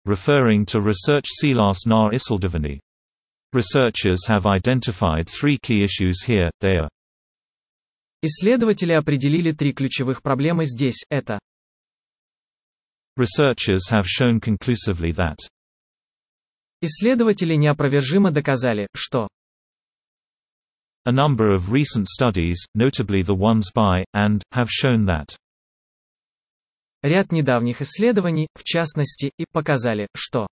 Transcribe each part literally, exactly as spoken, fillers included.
referring to research Silas na Исследование. Researchers have identified three key issues here. They are: Исследователи определили три ключевых проблемы здесь. Это researchers have shown conclusively that исследователи неопровержимо доказали, что a number of recent studies, notably the ones by, and, have shown that ряд недавних исследований, в частности, и показали, что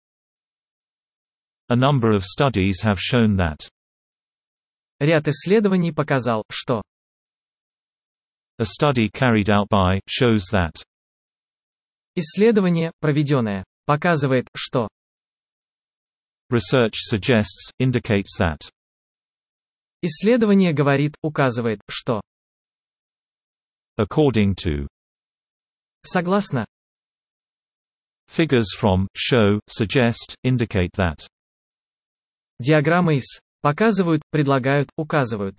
a number of studies have shown that ряд исследований показал, что a study carried out by shows that исследование, проведенное, показывает, что research suggests, indicates that исследование говорит, указывает, что according to согласно figures from show suggest, indicate that диаграммы из показывают, предлагают, указывают.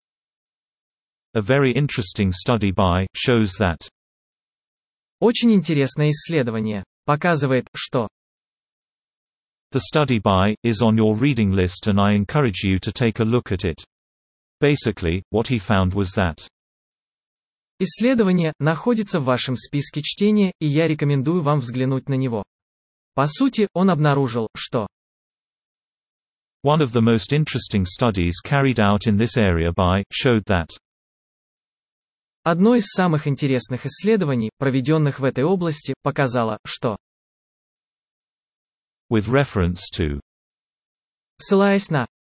a very interesting study by shows that Очень интересное исследование показывает, что the study by is on your reading list and I encourage you to take a look at it. Basically, what he found was that исследование находится в вашем списке чтения, и я рекомендую вам взглянуть на него. По сути, он обнаружил, что one of the most interesting studies carried out in this area by showed that одно из самых интересных исследований, проведенных в этой области, показало, что with reference to ссылаясь на